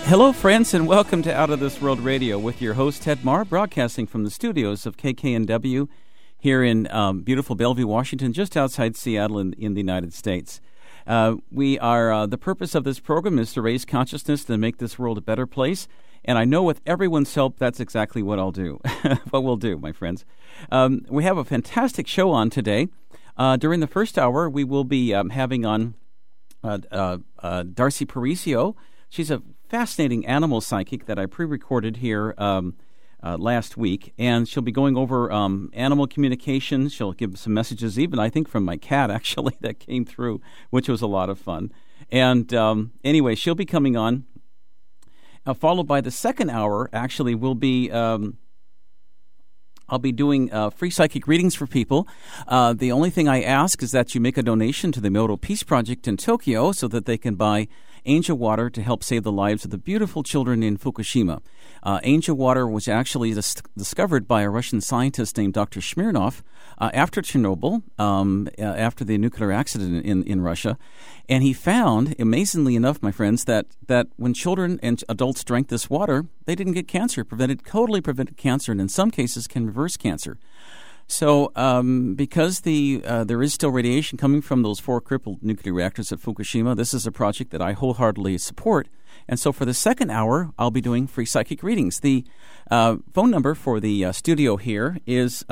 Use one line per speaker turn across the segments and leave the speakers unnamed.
Hello, friends, and welcome to Out of This World Radio with your host, Ted Marr, broadcasting from the studios of KKNW here in beautiful Bellevue, Washington, just outside Seattle in the United States. The purpose of this program is to raise consciousness to make this world a better place, and I know with everyone's help, that's exactly what I'll do, what we'll do, my friends. We have a fantastic show on today. During the first hour, we will be having on Darcy Paricio. She's a fascinating animal psychic that I pre-recorded here last week, and she'll be going over animal communication. She'll give some messages, even I think from my cat, actually, that came through, which was a lot of fun. And anyway, she'll be coming on, followed by the second hour. Actually, will be I'll be doing free psychic readings for people. The only thing I ask is that you make a donation to the Emoto Peace Project in Tokyo so that they can buy angel water to help save the lives of the beautiful children in Fukushima. Angel water was actually discovered by a Russian scientist named Dr. Smirnov after Chernobyl, after the nuclear accident in Russia. And he found, amazingly enough, my friends, that when children and adults drank this water, they didn't get cancer. Totally prevented cancer, and in some cases can reverse cancer. So because there is still radiation coming from those 4 crippled nuclear reactors at Fukushima, this is a project that I wholeheartedly support. And so for the second hour, I'll be doing free psychic readings. The phone number for the studio here is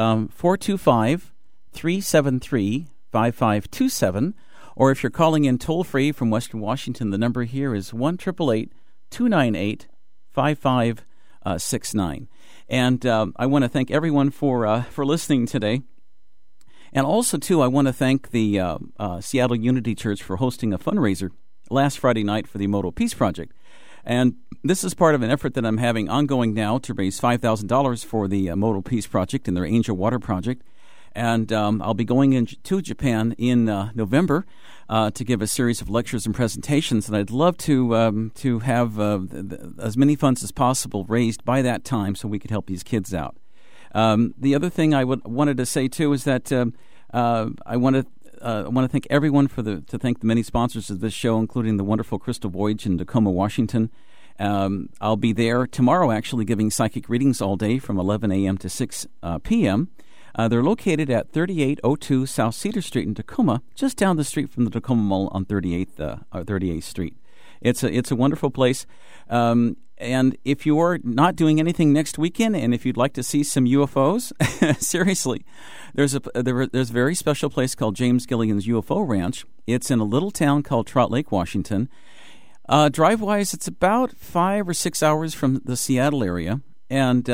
425-373-5527. Or if you're calling in toll-free from Western Washington, the number here is 1-888-298-5569. And I want to thank everyone for listening today. And also, too, I want to thank the Seattle Unity Church for hosting a fundraiser last Friday night for the Emoto Peace Project. And this is part of an effort that I'm having ongoing now to raise $5,000 for the Emoto Peace Project and their Angel Water Project. And I'll be going to Japan in November to give a series of lectures and presentations. And I'd love to have as many funds as possible raised by that time so we could help these kids out. The other thing I wanted to say too is that I want to thank everyone to thank the many sponsors of this show, including the wonderful Crystal Voyage in Tacoma, Washington. I'll be there tomorrow, actually giving psychic readings all day from 11 a.m. to 6 p.m. They're located at 3802 South Cedar Street in Tacoma, just down the street from the Tacoma Mall on 38th Street. It's a wonderful place. And if you're not doing anything next weekend, and if you'd like to see some UFOs, seriously, there's a very special place called James Gilligan's UFO Ranch. It's in a little town called Trout Lake, Washington. Drive-wise, it's about 5 or 6 hours from the Seattle area, and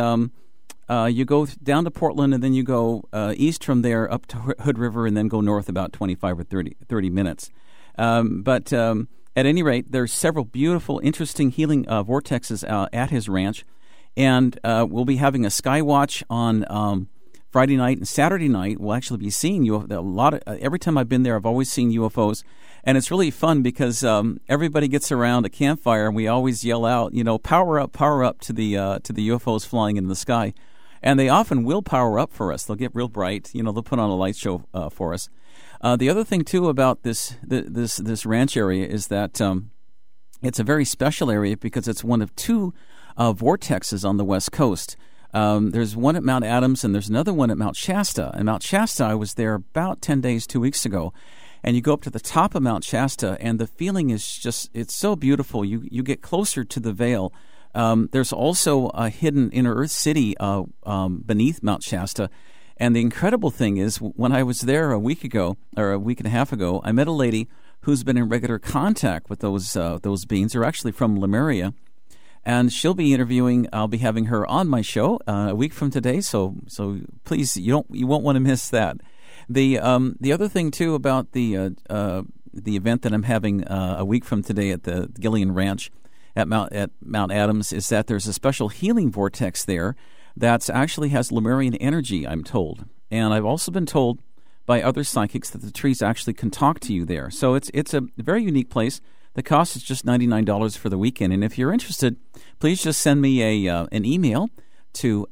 you go down to Portland, and then you go east from there up to Hood River, and then go north about 25 or 30 minutes. But at any rate, there's several beautiful, interesting healing vortexes at his ranch, and we'll be having a sky watch on Friday night and Saturday night. We'll actually be seeing every time I've been there, I've always seen UFOs, and it's really fun because everybody gets around a campfire, and we always yell out, power up to the UFOs flying in the sky. And they often will power up for us. They'll get real bright. They'll put on a light show for us. The other thing, too, about this ranch area is that it's a very special area because it's one of 2 vortexes on the West Coast. There's one at Mount Adams, and there's another one at Mount Shasta. And Mount Shasta, I was there about 10 days, 2 weeks ago. And you go up to the top of Mount Shasta, and the feeling is it's so beautiful. You get closer to the veil. There's also a hidden inner Earth city beneath Mount Shasta. And the incredible thing is, when I was there a week ago, or a week and a half ago, I met a lady who's been in regular contact with those beings. They're actually from Lemuria. And she'll be interviewing. I'll be having her on my show a week from today. So please, you won't want to miss that. The other thing too about the event that I'm having a week from today at the Gilligan Ranch at Mount Adams is that there's a special healing vortex there that actually has Lemurian energy, I'm told. And I've also been told by other psychics that the trees actually can talk to you there. So it's a very unique place. The cost is just $99 for the weekend. And if you're interested, please just send me an email to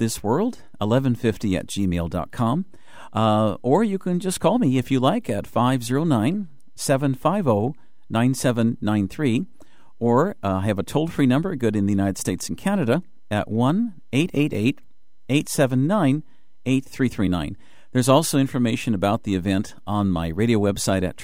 outofthisworld1150@gmail.com. Or you can just call me if you like at 509-750-9793. or I have a toll-free number, good in the United States and Canada, at 1-888-879-8339. There's also information about the event on my radio website at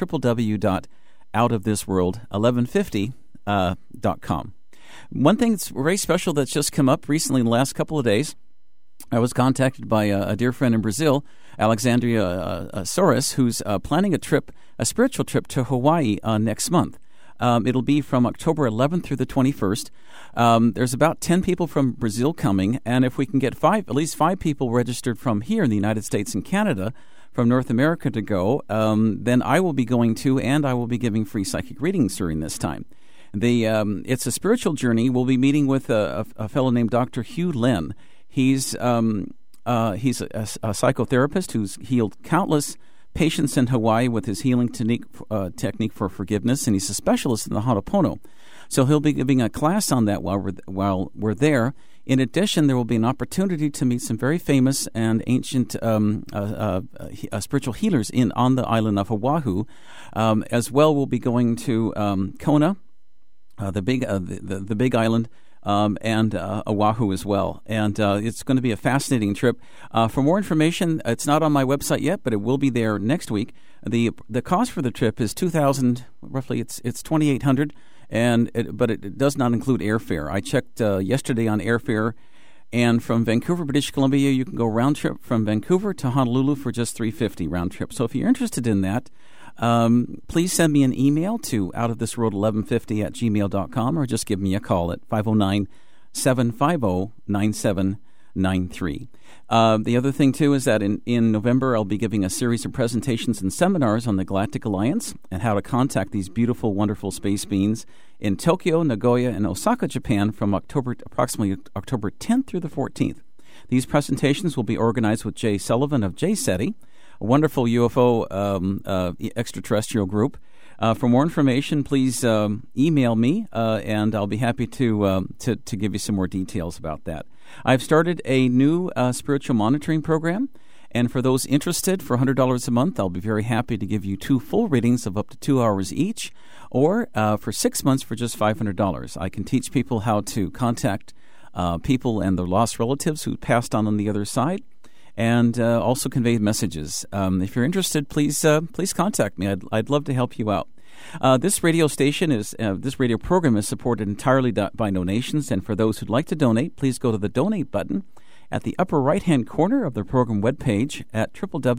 www.outofthisworld1150.com. One thing that's very special that's just come up recently in the last couple of days, I was contacted by a dear friend in Brazil, Alexandria Soros, who's planning a spiritual trip to Hawaii next month. It'll be from October 11th through the 21st. There's about 10 people from Brazil coming, and if we can get at least five people registered from here in the United States and Canada, from North America to go, then I will be going to, and I will be giving free psychic readings during this time. It's a spiritual journey. We'll be meeting with a fellow named Dr. Hugh Len. He's a psychotherapist who's healed countless patients in Hawaii with his healing technique for forgiveness, and he's a specialist in the Ho'oponopono. So he'll be giving a class on that while we're there. In addition, there will be an opportunity to meet some very famous and ancient spiritual healers on the island of Oahu. As well, we'll be going to Kona, the big island, and Oahu as well. And it's going to be a fascinating trip. For more information, it's not on my website yet, but it will be there next week. The cost for the trip is $2,000, roughly. It's $2,800, but it does not include airfare. I checked yesterday on airfare, and from Vancouver, British Columbia, you can go round trip from Vancouver to Honolulu for just $350 round trip. So if you're interested in that, please send me an email to outofthisworld1150@gmail.com, or just give me a call at 509-750-9793. The other thing, too, is that in November, I'll be giving a series of presentations and seminars on the Galactic Alliance and how to contact these beautiful, wonderful space beings in Tokyo, Nagoya, and Osaka, Japan from approximately October 10th through the 14th. These presentations will be organized with Jay Sullivan of Jay SETI, a wonderful UFO extraterrestrial group. For more information, please email me, and I'll be happy to give you some more details about that. I've started a new spiritual monitoring program, and for those interested, for $100 a month, I'll be very happy to give you 2 full readings of up to 2 hours each, or for 6 months for just $500. I can teach people how to contact people and their lost relatives who passed on the other side, and also convey messages. If you're interested, please contact me. I'd love to help you out. This radio program is supported entirely by donations, and for those who'd like to donate, please go to the donate button at the upper right-hand corner of the program webpage at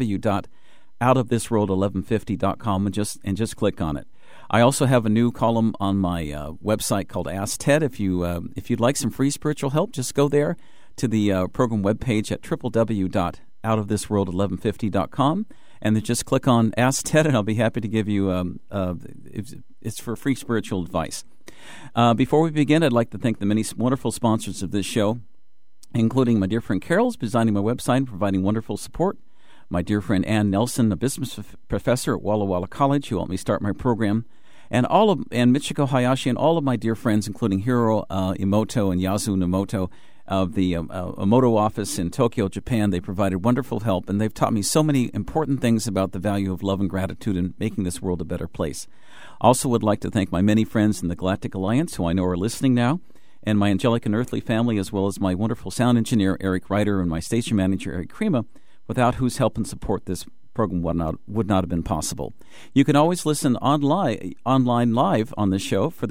www.outofthisworld1150.com and just click on it. I also have a new column on my website called Ask Ted. If you'd like some free spiritual help, just go there to the program webpage at www.outofthisworld1150.com, and then just click on Ask Ted, and I'll be happy to give you it's for free spiritual advice. Before we begin, I'd like to thank the many wonderful sponsors of this show, including my dear friend Carol, who's designing my website and providing wonderful support, my dear friend Ann Nelson, a business professor at Walla Walla College, who helped me start my program, and Michiko Hayashi, and all of my dear friends, including Hiro Emoto and Yasu Nomoto of the Emoto office in Tokyo, Japan. They provided wonderful help, and they've taught me so many important things about the value of love and gratitude and making this world a better place. Also would like to thank my many friends in the Galactic Alliance, who I know are listening now, and my angelic and earthly family, as well as my wonderful sound engineer, Eric Ryder, and my station manager, Eric Krema, without whose help and support this program would not have been possible. You can always listen online live on the show at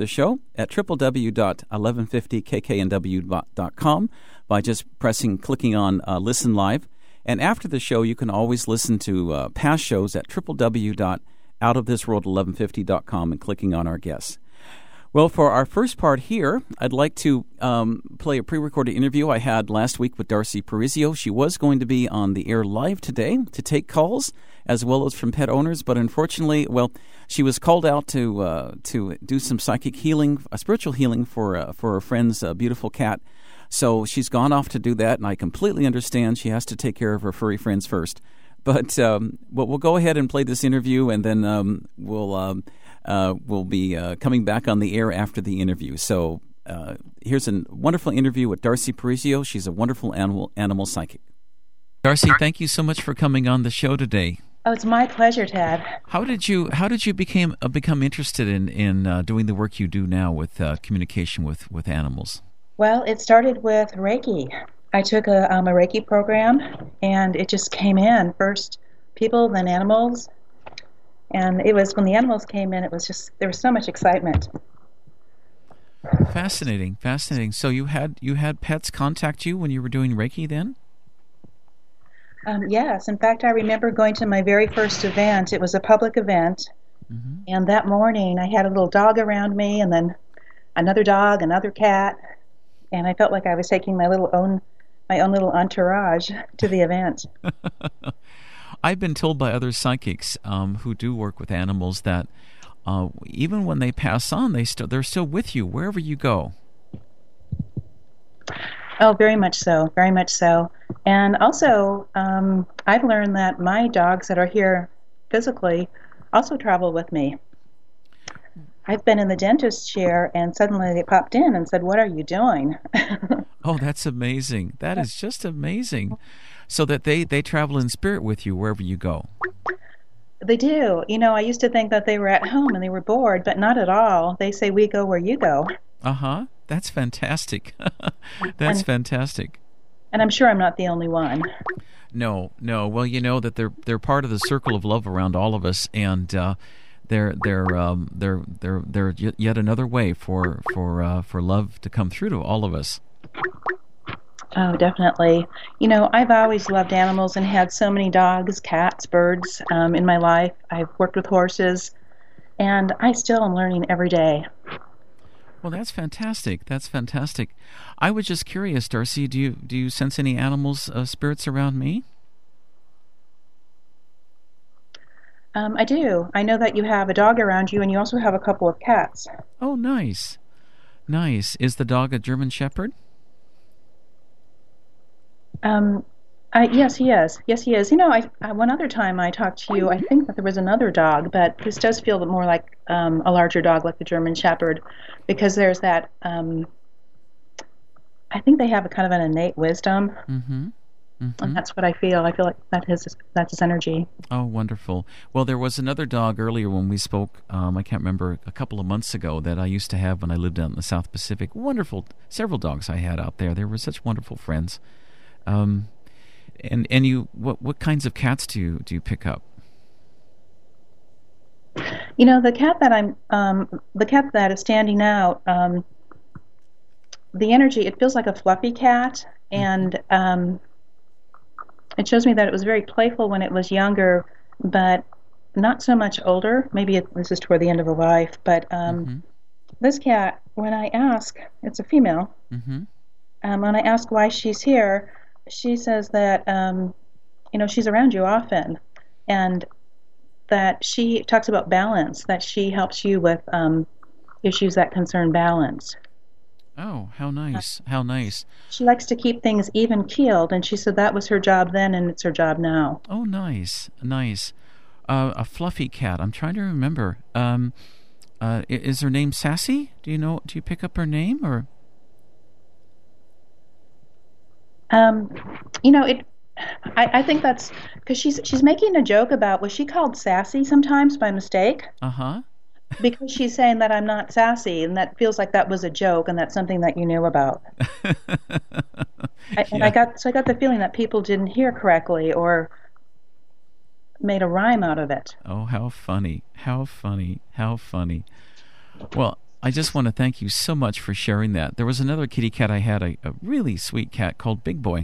www.1150kknw.com by just clicking on Listen Live. And after the show, you can always listen to past shows at www.outofthisworld1150.com and clicking on our guests. Well, for our first part here, I'd like to play a pre-recorded interview I had last week with Darcy Parizio. She was going to be on the air live today to take calls, as well as from pet owners, but unfortunately, she was called out to do some psychic healing, spiritual healing for her friend's beautiful cat. So she's gone off to do that, and I completely understand she has to take care of her furry friends first. But we'll go ahead and play this interview, and then we'll be coming back on the air after the interview. So here's a wonderful interview with Darcy Parizio. She's a wonderful animal psychic. Darcy, thank you so much for coming on the show today.
Oh, it's my pleasure, Ted.
How did you become interested in doing the work you do now with communication with animals?
Well, it started with Reiki. I took a Reiki program, and it just came in first people, then animals, and it was when the animals came in, it was just there was so much excitement.
Fascinating, fascinating. So you had pets contact you when you were doing Reiki then?
Yes, in fact, I remember going to my very first event. It was a public event,
Hmm.
and that morning I had a little dog around me, and then another dog, another cat, and I felt like I was taking my own little entourage to the event.
I've been told by other psychics who do work with animals that even when they pass on, they're still with you wherever you go.
Oh, very much so, very much so. And also, I've learned that my dogs that are here physically also travel with me. I've been in the dentist chair, and suddenly they popped in and said, "What are you doing?"
Oh, that's amazing. That is just amazing. So that they travel in spirit with you wherever you go.
They do. I used to think that they were at home and they were bored, but not at all. They say, "We go where you go."
Uh-huh. That's fantastic. That's
And
fantastic.
and I'm sure I'm not the only one.
No, no. Well, you know that they're part of the circle of love around all of us, and they're yet another way for love to come through to all of us.
Oh, definitely. I've always loved animals and had so many dogs, cats, birds in my life. I've worked with horses, and I still am learning every day.
Well, that's fantastic. That's fantastic. I was just curious, Darcy. Do you sense any animals, spirits around me?
I do. I know that you have a dog around you, and you also have a couple of cats.
Oh, nice, nice. Is the dog a German Shepherd?
Um, yes, he is. Yes, he is. One other time I talked to you, I think that there was another dog, but this does feel more like a larger dog, like the German Shepherd, because there's that. I think they have a kind of an innate wisdom,
Mm-hmm.
and
Mm-hmm.
that's what I feel. I feel like that's his energy.
Oh, wonderful. Well, there was another dog earlier when we spoke. I can't remember, a couple of months ago, that I used to have when I lived out in the South Pacific. Wonderful, several dogs I had out there. They were such wonderful friends. Um, and you, what kinds of cats do you pick up?
The cat that is standing out. The energy, it feels like a fluffy cat,
Mm-hmm.
and it shows me that it was very playful when it was younger, but not so much older. Maybe this is toward the end of the life, but
Mm-hmm.
this cat, when I ask, it's a female,
Mm-hmm.
when I ask why she's here, she says that, she's around you often, and that she talks about balance, that she helps you with issues that concern balance.
Oh, how nice! How nice!
She likes to keep things even keeled, and she said that was her job then, and it's her job now.
Oh, nice, nice. A fluffy cat. I'm trying to remember. Is her name Sassy? Do you know? Do you pick up her name or?
Um, you know, it. I think that's because she's making a joke about was she called sassy sometimes by mistake
Uh huh.
because she's saying that I'm not sassy, and that feels like that was a joke, and that's something that you knew about.
Yeah.
I got the feeling that people didn't hear correctly or made a rhyme out of it.
Oh, how funny! How funny! How funny! Well, I just want to thank you so much for sharing that. There was another kitty cat I had, a really sweet cat called Big Boy.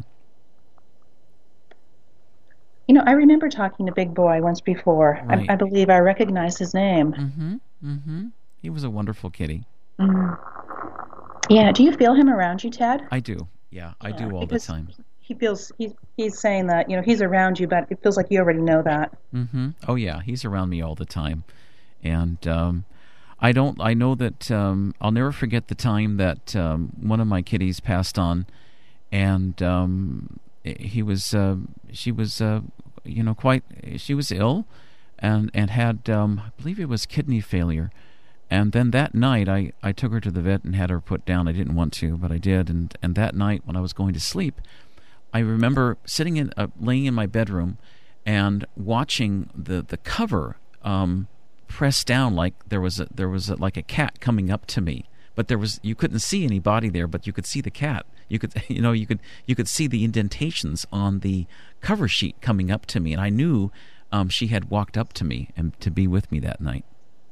I remember talking to Big Boy once before.
Right.
I believe I recognized his name.
Mm-hmm. Mm-hmm. He was a wonderful kitty.
Mm. Yeah. Do you feel him around you, Ted?
I do. Yeah, I
Yeah,
do all the
because
time.
he's saying that he's around you, but it feels like you already know that.
Mm-hmm. Oh yeah, he's around me all the time, and I don't. I know that I'll never forget the time that one of my kitties passed on, and he was. She was. Quite. She was ill, and had. I believe it was kidney failure. And then that night, I took her to the vet and had her put down. I didn't want to, but I did. And that night, when I was going to sleep, I remember laying in my bedroom, and watching the cover press down like there was like a cat coming up to me, but you couldn't see any body there, but you could see the cat. You could you could see the indentations on the cover sheet coming up to me, and I knew she had walked up to me and to be with me that night.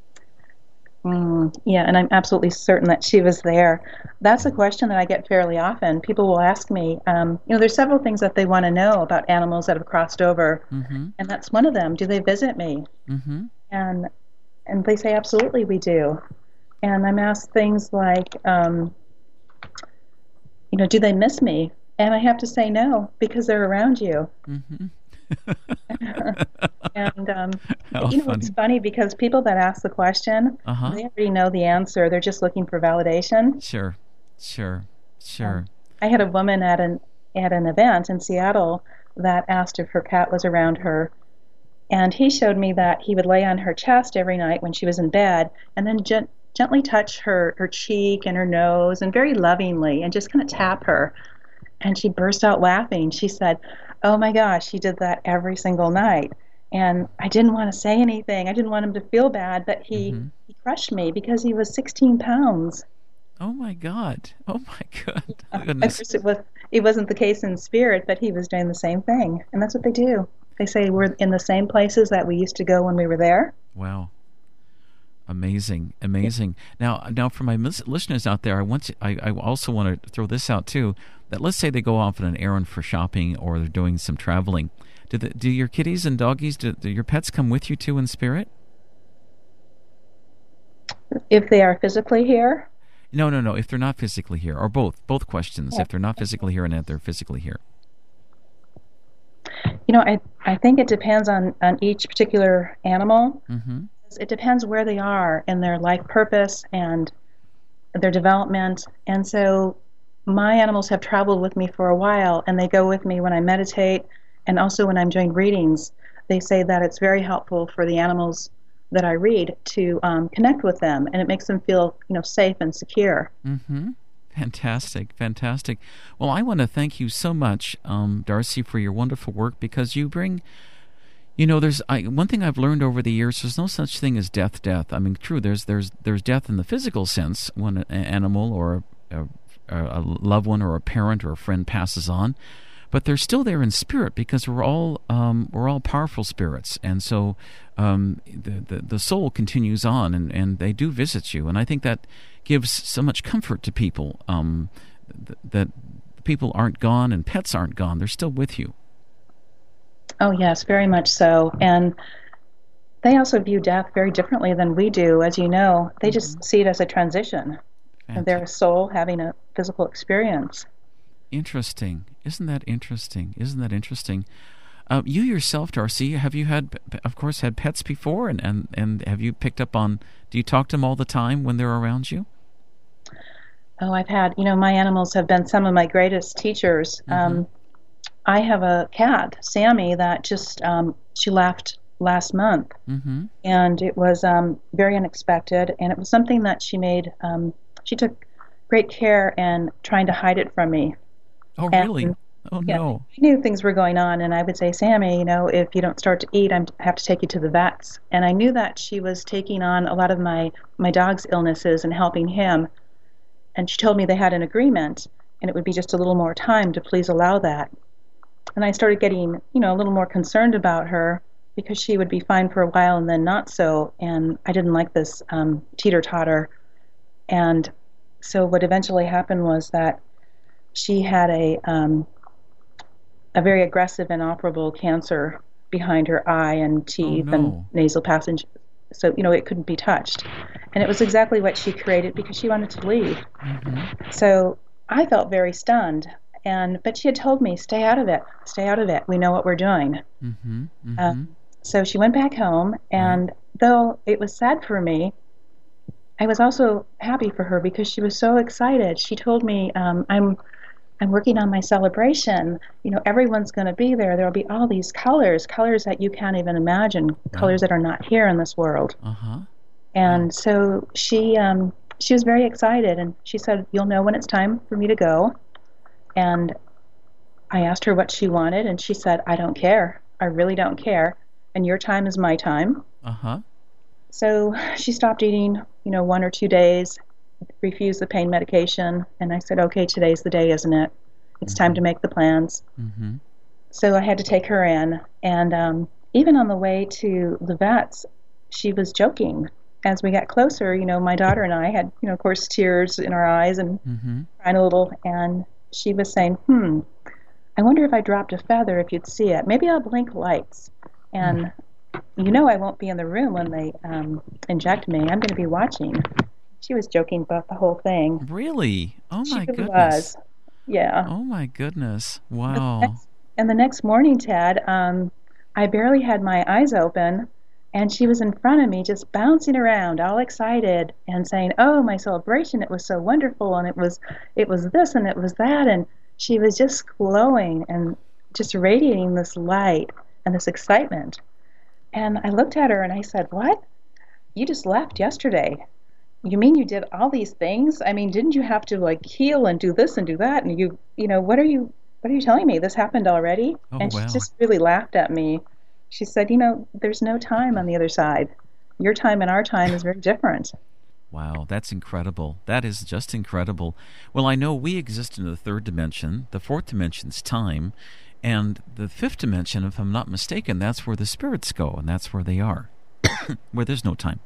Yeah, and I'm absolutely certain that she was there. That's a question that I get fairly often. People will ask me, there's several things that they want to know about animals that have crossed over, and that's one of them. Do they visit me? And they say, absolutely, we do. And I'm asked things like, do they miss me? And I have to say no, because they're around you. And it's funny because people that ask the question, they already know the answer. They're just looking for validation.
Sure.
I had a woman at an event in Seattle that asked if her cat was around her, and he showed me that he would lay on her chest every night when she was in bed, and then gently touch her cheek and her nose, and very lovingly, and just kind of tap her. And she burst out laughing. She said, "Oh my gosh, he did that every single night." And I didn't want to say anything. I didn't want him to feel bad, but he crushed me because he was 16 pounds.
Oh my God. Goodness.
Of course, it wasn't the case in spirit, but he was doing the same thing. And that's what they do. They say we're in the same places that we used to go when we were there.
Wow. Amazing. Now for my listeners out there, I also want to throw this out too, that let's say they go off on an errand for shopping or they're doing some traveling. Do your kitties and doggies, do your pets come with you too in spirit?
If they are physically here?
No. If they're not physically here, or both questions. Yeah. If they're not physically here and if they're physically here.
I think it depends on each particular animal. It depends where they are in their life purpose and their development. And so my animals have traveled with me for a while, and they go with me when I meditate and also when I'm doing readings. They say that it's very helpful for the animals that I read to connect with them, and it makes them feel safe and secure.
Fantastic. Well, I want to thank you so much, Darcy, for your wonderful work, because you bring, there's one thing I've learned over the years. There's no such thing as death. I mean, true, there's death in the physical sense when an animal or a loved one or a parent or a friend passes on, but they're still there in spirit because we're all powerful spirits, and so the soul continues on, and they do visit you, and I think that gives so much comfort to people, that people aren't gone and pets aren't gone; they're still with you.
Oh yes, very much so, and they also view death very differently than we do. As you know, they just see it as a transition, and their soul having a physical experience.
Interesting. Isn't that interesting? You yourself, Darcy, have you had pets before, and have you picked up on, do you talk to them all the time when they're around you?
Oh, I've had, my animals have been some of my greatest teachers. I have a cat, Sammy, that just, she left last month, and it was very unexpected, and it was something that she made, she took great care in trying to hide it from me.
Oh, really? Oh,
yeah,
no.
I knew things were going on, and I would say, Sammy, if you don't start to eat, I have to take you to the vets. And I knew that she was taking on a lot of my dog's illnesses and helping him. And she told me they had an agreement, and it would be just a little more time to please allow that. And I started getting, a little more concerned about her because she would be fine for a while and then not so. And I didn't like this teeter-totter. And so what eventually happened was that she had a very aggressive and inoperable cancer behind her eye and teeth and nasal passage. So, it couldn't be touched. And it was exactly what she created because she wanted to leave. So I felt very stunned. But she had told me, stay out of it. We know what we're doing. So she went back home, and though it was sad for me, I was also happy for her because she was so excited. She told me, I'm working on my celebration. Everyone's going to be there. There will be all these colors that you can't even imagine, colors that are not here in this world. And so she was very excited, and she said, you'll know when it's time for me to go. And I asked her what she wanted, and she said, I don't care. I really don't care, and your time is my time.
Uh-huh.
So she stopped eating, 1 or 2 days, refused the pain medication, and I said, okay, today's the day, isn't it? It's time to make the plans.
Mm-hmm.
So I had to take her in, and even on the way to the vets, she was joking. As we got closer, my daughter and I had, of course, tears in our eyes and crying a little, and she was saying, I wonder if I dropped a feather, if you'd see it. Maybe I'll blink lights. And I won't be in the room when they inject me. I'm going to be watching. She was joking about the whole thing.
Really? Oh, my
She really
goodness.
was. Yeah.
Oh, my goodness. Wow.
And the next morning, Ted, I barely had my eyes open, and she was in front of me just bouncing around, all excited, and saying, oh, my celebration, it was so wonderful, and it was this, and it was that, and she was just glowing and just radiating this light and this excitement. And I looked at her and I said, what? You just left yesterday. You mean you did all these things? I mean, didn't you have to heal and do this and do that? And what are you telling me? This happened already?
Oh,
and
wow.
she just really laughed at me. She said, there's no time on the other side. Your time and our time is very different.
Wow, that's incredible. That is just incredible. Well, I know we exist in the third dimension. The fourth dimension's time. And the fifth dimension, if I'm not mistaken, that's where the spirits go, and that's where they are, where there's no time.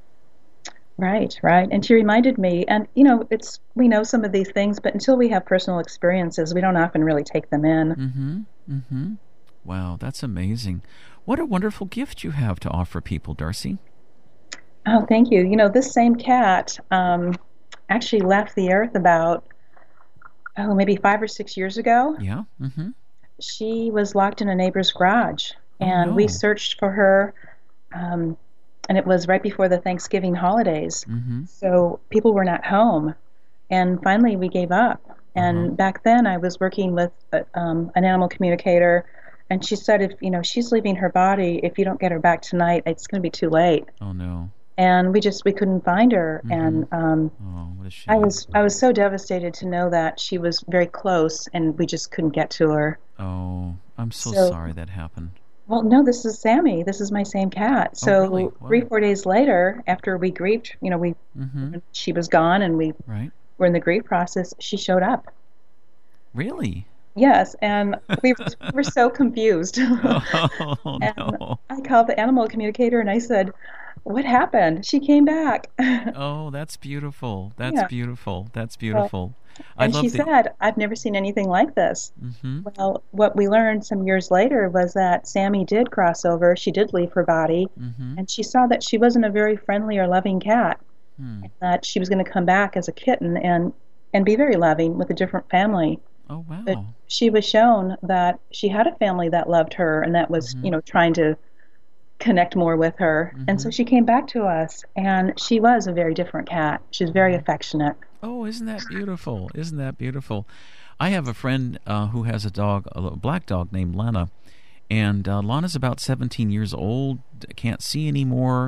Right. And she reminded me, and we know some of these things, but until we have personal experiences, we don't often really take them in.
Wow, that's amazing. What a wonderful gift you have to offer people, Darcy.
Oh, thank you. This same cat actually left the earth about, maybe 5 or 6 years ago.
Yeah.
She was locked in a neighbor's garage, and
no.
we searched for her, and it was right before the Thanksgiving holidays. So people were not home, and finally we gave up. And back then I was working with an animal communicator, and she said, if she's leaving her body, if you don't get her back tonight, it's going to be too late.
Oh no.
And we couldn't find her. And
what a shame.
I was so devastated to know that she was very close, and we just couldn't get to her.
Oh, I'm so sorry that happened.
Well, no, this is Sammy. This is my same cat. So
really? Wow.
3-4 days later, after we grieved, she was gone, and we were in the grief process. She showed up.
Really?
Yes, and we were so confused.
Oh, no.
I called the animal communicator and I said, what happened? She came back.
Oh, that's beautiful. That's beautiful. That's beautiful.
And she said, I've never seen anything like this. Well, what we learned some years later was that Sammy did cross over. She did leave her body. And she saw that she wasn't a very friendly or loving cat. That she was going to come back as a kitten and be very loving with a different family.
Oh, wow.
But she was shown that she had a family that loved her and that was, trying to connect more with her. And so she came back to us, and she was a very different cat. She was very affectionate.
Oh, isn't that beautiful? Isn't that beautiful? I have a friend who has a dog, a black dog named Lana, and Lana's about 17 years old, can't see anymore,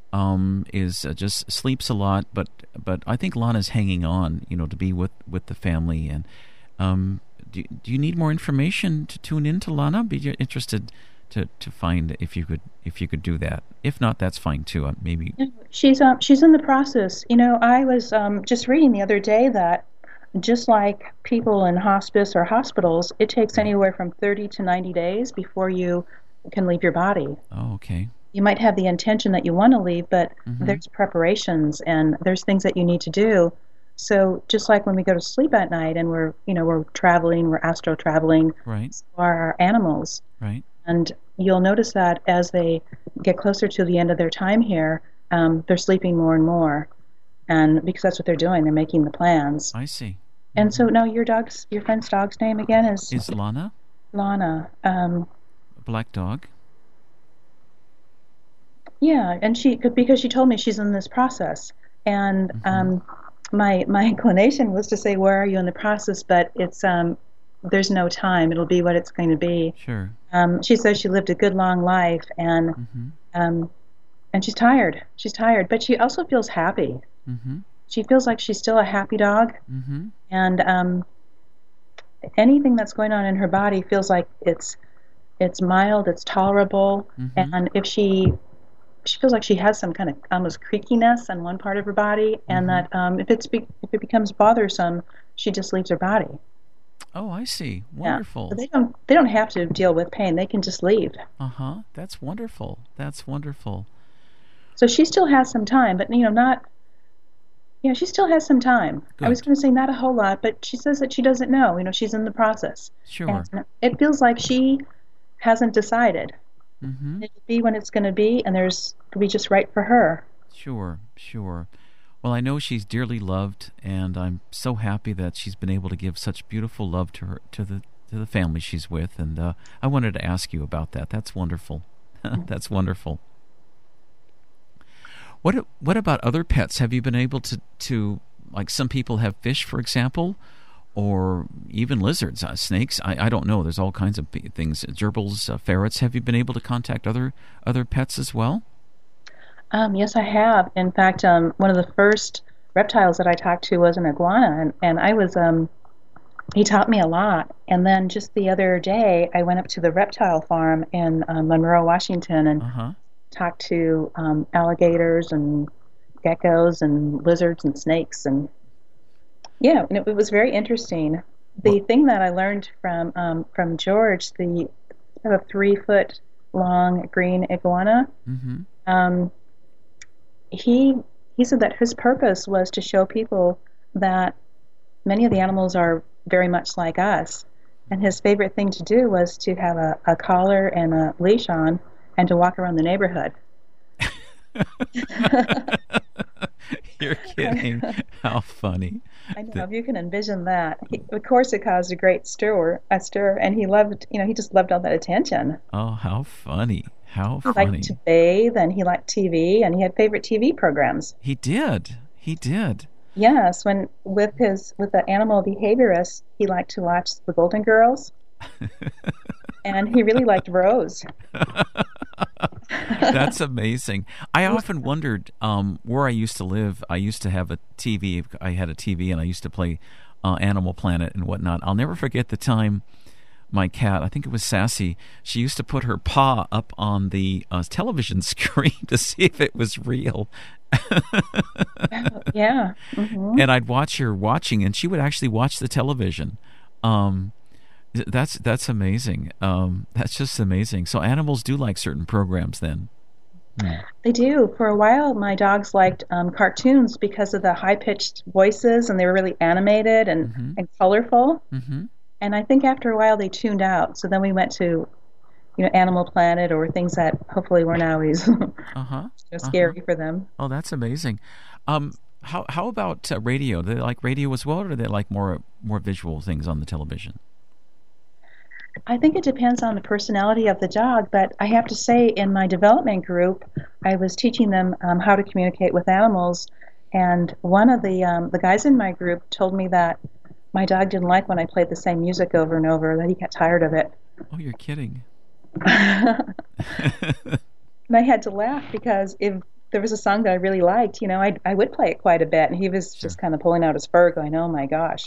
is just sleeps a lot, but I think Lana's hanging on, to be with the family. And do you need more information to tune into Lana? Be interested to find if you could do that. If not, that's fine too. Maybe
she's in the process. I was just reading the other day that just like people in hospice or hospitals, it takes anywhere from 30 to 90 days before you can leave your body.
Oh, okay.
You might have the intention that you want to leave, but there's preparations and there's things that you need to do. So just like when we go to sleep at night and we're traveling, we're astral traveling,
right?
Are our animals,
right?
And you'll notice that as they get closer to the end of their time here, they're sleeping more and more, and because that's what they're doing, they're making the plans.
I see.
And so now your friend's dog's name again is
Lana.
Lana.
Black dog.
Yeah, and because she told me she's in this process, and my inclination was to say, where are you in the process? But it's there's no time. It'll be what it's going to be.
Sure.
She says she lived a good long life, and she's tired. She's tired, but she also feels happy. She feels like she's still a happy dog, and anything that's going on in her body feels like it's It's mild, it's tolerable,
Mm-hmm.
and if she feels like she has some kind of almost creakiness on one part of her body, and
Mm-hmm.
that if it becomes bothersome, she just leaves her body.
Oh, I see.
Yeah, so
Wonderful.
they don't have to deal with pain. They can just leave.
Uh-huh. That's wonderful. That's wonderful.
So she still has some time, but not. She still has some time. I was
Good.
going to say not a whole lot, but she says that she doesn't know. She's in the process, and
Sure.
it feels like she hasn't decided.
Mm-hmm.
It'll be when it's going to be, and it'll be just right for her.
Sure. Sure. Well, I know she's dearly loved, and I'm so happy that she's been able to give such beautiful love to her to the family she's with. And I wanted to ask you about that. That's wonderful. That's wonderful. What about other pets? Have you been able to like some people have fish, for example, or even lizards, snakes? I don't know. There's all kinds of things. Gerbils, ferrets. Have you been able to contact other pets as well?
Yes, I have. In fact, one of the first reptiles that I talked to was an iguana, and I was he taught me a lot. And then just the other day, I went up to the reptile farm in Monroe, Washington, and
Uh huh.
talked to alligators and geckos and lizards and snakes, and yeah, and it was very interesting. The
Well.
thing that I learned from George, the a 3 foot long green iguana,
Mm-hmm.
um, he he said that his purpose was to show people that many of the animals are very much like us. And his favorite thing to do was to have a collar and a leash on and to walk around the neighborhood.
You're kidding. How funny.
I know,
Th-
if you can envision that. Of course, it caused a great stir, and he just loved all that attention.
oh, how funny. How
He liked to
funny.
bathe, and he liked TV, and he had favorite TV programs.
He did. He did.
Yes, when with the animal behaviorist, he liked to watch the Golden Girls, and he really liked Rose.
That's amazing. I often wondered where I used to live. I used to have a TV. I had a TV, and I used to play Animal Planet and whatnot. I'll never forget the time my cat, I think it was Sassy, she used to put her paw up on the television screen to see if it was real.
Yeah. Hmm.
And I'd watch her watching, and she would actually watch the television. Um, that's amazing. That's just amazing. So animals do like certain programs then. Hmm.
They do. For a while, my dogs liked cartoons because of the high-pitched voices, and they were really animated
Mm-hmm.
and colorful.
Mm-hmm.
And I think after a while, they tuned out. So then we went to, Animal Planet or things that hopefully weren't always
Uh-huh. Uh-huh.
scary for them.
Oh, that's amazing. How about radio? Do they like radio as well, or do they like more visual things on the television?
I think it depends on the personality of the dog, but I have to say, in my development group, I was teaching them how to communicate with animals, and one of the guys in my group told me that my dog didn't like when I played the same music over and over; that he got tired of it.
Oh, you're kidding.
And I had to laugh because if there was a song that I really liked, I would play it quite a bit, and he was
Sure.
just kind of pulling out his fur, going, "Oh my gosh."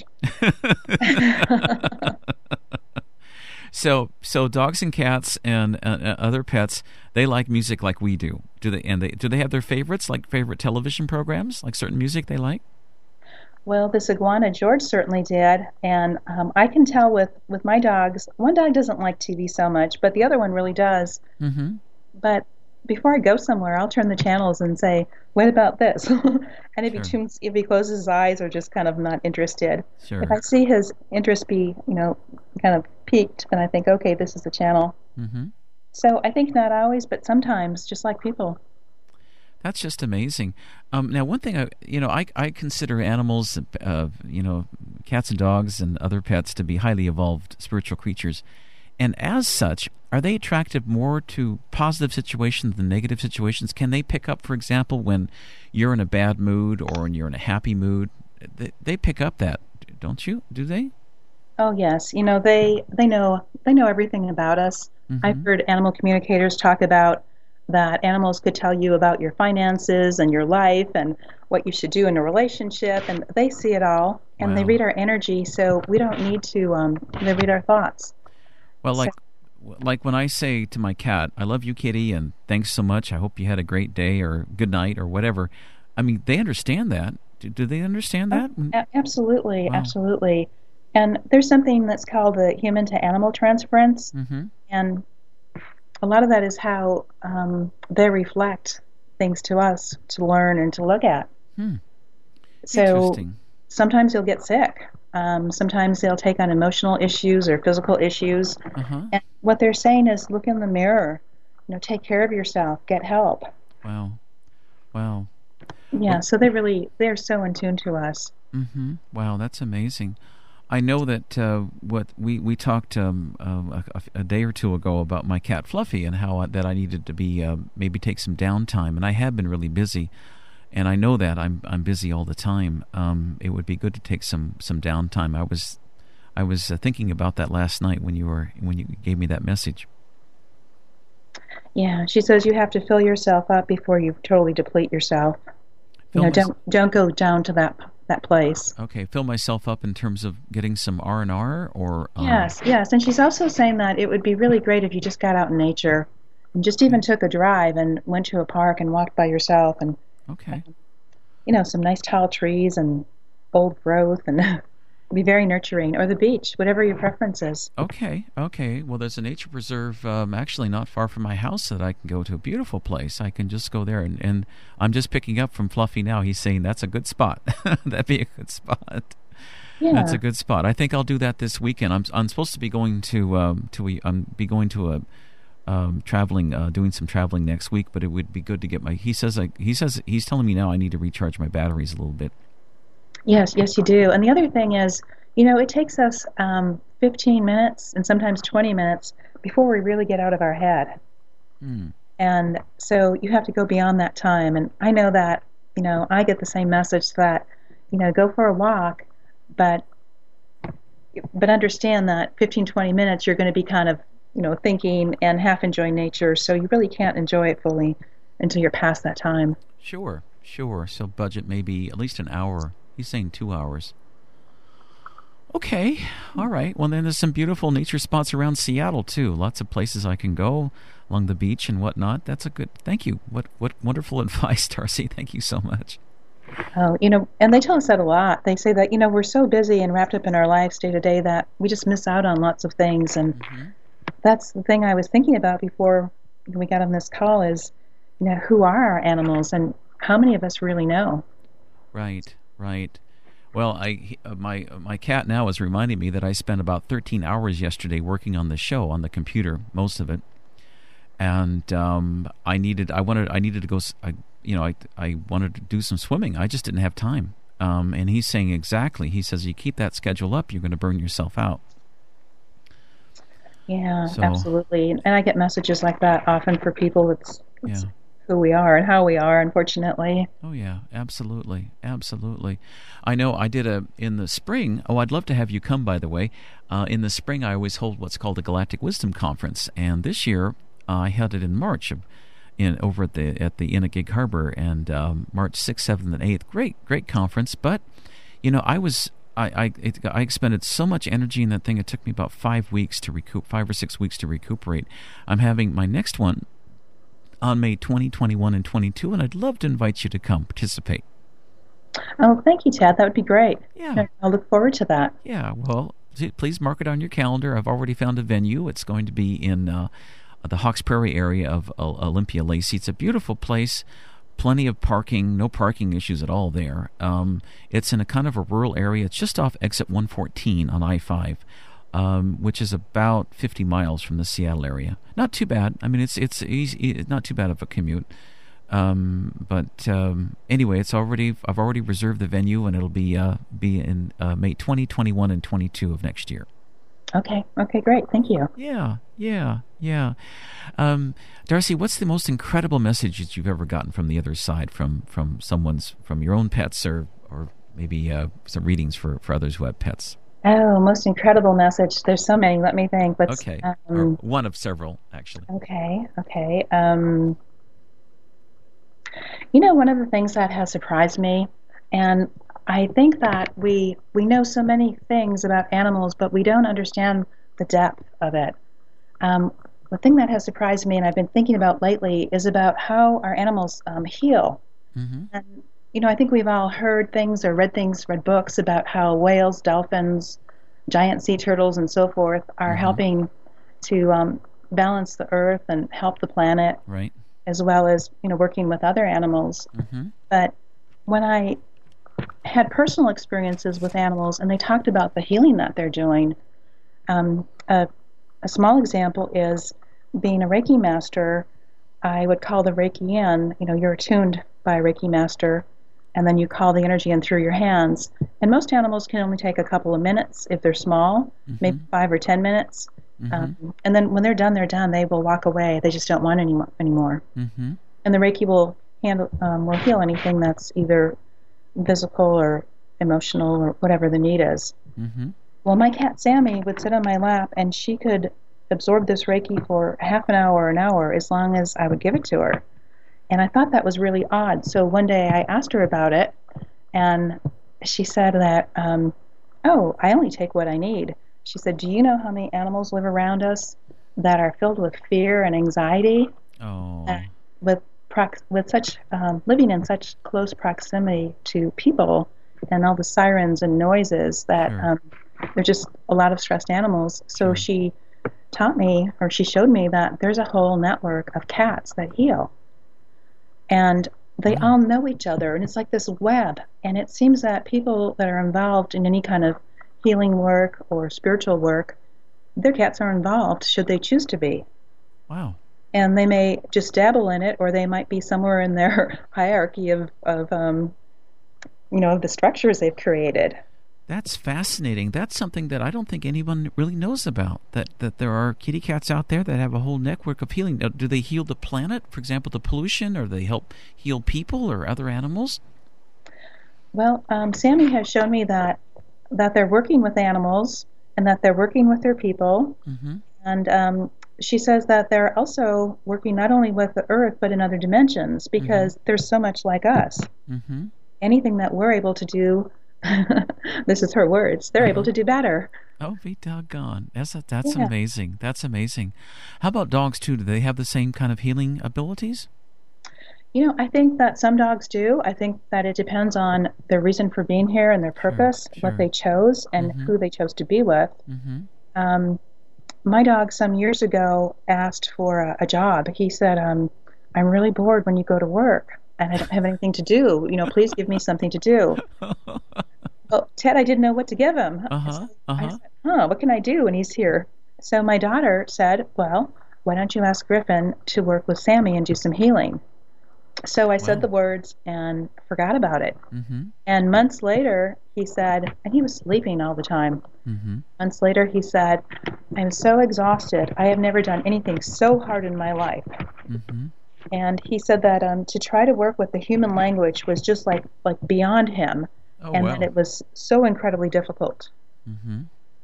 So dogs and cats and other pets, they like music like we do. Do they have their favorites, like favorite television programs, like certain music they like?
Well, this iguana George certainly did, and I can tell with my dogs. One dog doesn't like TV so much, but the other one really does.
Mm-hmm.
But before I go somewhere, I'll turn the channels and say, "What about this?" And
Sure.
if he closes his eyes or just kind of not interested, if
Sure.
I see his interest be, kind of piqued, then I think, okay, this is the channel.
Mm-hmm.
So I think not always, but sometimes, just like people.
That's just amazing. Now, one thing I consider animals, cats and dogs and other pets to be highly evolved spiritual creatures, and as such, are they attracted more to positive situations than negative situations? Can they pick up, for example, when you're in a bad mood or when you're in a happy mood? They pick up that, don't you? Do they?
Oh yes, they know everything about us. I've
Mm-hmm.
heard animal communicators talk about that animals could tell you about your finances and your life and what you should do in a relationship, and they see it all and they
Wow.
read our energy, so we don't need to. They read our thoughts.
Well,
So
like like when I say to my cat, "I love you, kitty," and "Thanks so much. I hope you had a great day," or "Good night," or whatever. I mean, they understand that. Do they understand
Oh,
that?
absolutely,
Wow.
absolutely. And there's something that's called the human to animal transference,
Mm-hmm.
and a lot of that is how they reflect things to us to learn and to look at.
Hmm.
So
Interesting.
sometimes you'll get sick. Sometimes they'll take on emotional issues or physical issues.
Uh-huh.
And what they're saying is look in the mirror, take care of yourself, get help.
Wow. Wow.
Yeah,
Well,
so they're so in tune to us.
mm-hmm. Wow, that's amazing. I know that what we talked a day or two ago about my cat Fluffy and how that I needed to be maybe take some downtime, and I have been really busy, and I know that I'm busy all the time. It would be good to take some downtime. I was thinking about that last night when you gave me that message.
Yeah, she says you have to fill yourself up before you totally deplete yourself.
Fill my
Don't go down to that place.
Okay, fill myself up in terms of getting some R&R or
Yes, yes. And she's also saying that it would be really great if you just got out in nature and just even
okay,
took a drive and went to a park and walked by yourself and,
okay.
some nice tall trees and old growth and be very nurturing. Or the beach, whatever your preference is.
Okay, okay. Well, there's a nature preserve actually not far from my house that I can go to. A beautiful place. I can just go there, and I'm just picking up from Fluffy now. He's saying that's a good spot. That'd be a good spot. That's
Yeah.
a good spot. I think I'll do that this weekend. I'm supposed to be going to a traveling doing some traveling next week, but it would be good to get my. He says he's telling me now I need to recharge my batteries a little bit.
Yes, yes, you do. And the other thing is, it takes us 15 minutes and sometimes 20 minutes before we really get out of our head.
Hmm.
And so you have to go beyond that time. And I know that, I get the same message that, go for a walk, but understand that 15, 20 minutes you're going to be kind of, thinking and half enjoying nature. So you really can't enjoy it fully until you're past that time.
Sure, sure. So budget maybe at least an hour. He's saying 2 hours. Okay, all right. Well, then there's some beautiful nature spots around Seattle too. Lots of places I can go along the beach and whatnot. That's a good. Thank you. What wonderful advice, Darcy. Thank you so much.
Oh, and they tell us that a lot. They say that, we're so busy and wrapped up in our lives day to day that we just miss out on lots of things. And
Hmm.
that's the thing I was thinking about before we got on this call is, who are our animals and how many of us really know?
Right, right. Well, my cat now is reminding me that I spent about 13 hours yesterday working on the show on the computer, most of it, and I needed to go. I wanted to do some swimming. I just didn't have time. And he's saying exactly. He says you keep that schedule up, you're going to burn yourself out.
Yeah,
So
absolutely. And I get messages like that often for people.
yeah.
It's who we are and how we are, unfortunately.
Oh yeah, absolutely, absolutely. I know I did in the spring. Oh, I'd love to have you come. By the way, in the spring I always hold what's called a Galactic Wisdom Conference, and this year I held it in March, over at the Inn at Gig Harbor, and March 6th, 7th, and 8th. Great conference. But I expended so much energy in that thing. It took me about 5 or 6 weeks to recuperate. I'm having my next one on May 20, 21, and 22, and I'd love to invite you to come participate.
Oh, thank you, Ted. That would be great.
Yeah,
I'll look forward to that.
yeah. Well, please mark it on your calendar. I've already found a venue. It's going to be in the Hawks Prairie area of Olympia, Lacey. It's a beautiful place. Plenty of parking, no parking issues at all there. It's in a kind of a rural area. It's just off exit 114 on I-5. Which is about 50 miles from the Seattle area. Not too bad. I mean, it's easy. It's not too bad of a commute. But anyway, I've already reserved the venue, and it'll be in May 20, 21, and 22 of next year.
Okay, great. Thank you.
Yeah, yeah, yeah. Darcy, what's the most incredible message that you've ever gotten from the other side, from your own pets, or maybe some readings for others who have pets?
Oh, most incredible message. There's so many. Let me think.
Okay, or one of several, actually.
Okay. One of the things that has surprised me, and I think that we know so many things about animals, but we don't understand the depth of it. The thing that has surprised me and I've been thinking about lately is about how our animals heal.
Mm-hmm.
And, I think we've all heard things or read books about how whales, dolphins, giant sea turtles, and so forth are
Mm-hmm.
helping to balance the earth and help the planet,
Right.
as well as, working with other animals.
Mm-hmm.
But when I had personal experiences with animals and they talked about the healing that they're doing, um, a, a small example is being a Reiki master. I would call the Reiki in. You're attuned by a Reiki master, and then you call the energy in through your hands. And most animals can only take a couple of minutes if they're small, maybe 5 or 10 minutes. And then when they're done, they're done. They will walk away. They just don't want any anymore.
Mm-hmm.
And the Reiki will heal anything that's either physical or emotional or whatever the need is.
Mm-hmm.
Well, my cat Sammy would sit on my lap, and she could absorb this Reiki for half an hour or an hour as long as I would give it to her. And I thought that was really odd. So one day I asked her about it, and she said that, oh, I only take what I need. She said, do you know how many animals live around us that are filled with fear and anxiety?
Oh.
With such living in such close proximity to people and all the sirens and noises that
Sure.
they're just a lot of stressed animals. So
Sure.
she taught me, or she showed me, that there's a whole network of cats that heal. And they all know each other, and it's like this web. And it seems that people that are involved in any kind of healing work or spiritual work, their cats are involved should they choose to be.
Wow.
And they may just dabble in it, or they might be somewhere in their hierarchy of the structures they've created.
That's fascinating. That's something that I don't think anyone really knows about, that there are kitty cats out there that have a whole network of healing. Now, do they heal the planet, for example, the pollution, or do they help heal people or other animals?
Well, Sammy has shown me that they're working with animals and that they're working with their people.
Mm-hmm.
And she says that they're also working not only with the earth, but in other dimensions, because they're so much like us.
Mm-hmm.
Anything that we're able to do, this is her words, they're able to do better.
Oh, be doggone. That's
Yeah.
amazing. That's amazing. How about dogs, too? Do they have the same kind of healing abilities?
I think that some dogs do. I think that it depends on their reason for being here and their purpose,
Sure.
what they chose, and who they chose to be with.
Mm-hmm.
My dog some years ago asked for a job. He said, I'm really bored when you go to work and I don't have anything to do. Please give me something to do. Well, Ted, I didn't know what to give him. So I said, what can I do when he's here? So my daughter said, well, why don't you ask Griffin to work with Sammy and do some healing? So I said the words and forgot about it.
Mm-hmm.
And months later, he said, and he was sleeping all the time.
Mm-hmm.
Months later, he said, I'm so exhausted. I have never done anything so hard in my life.
Mm-hmm.
And he said that to try to work with the human language was just like beyond him, and that it was so incredibly difficult.
Mm-hmm.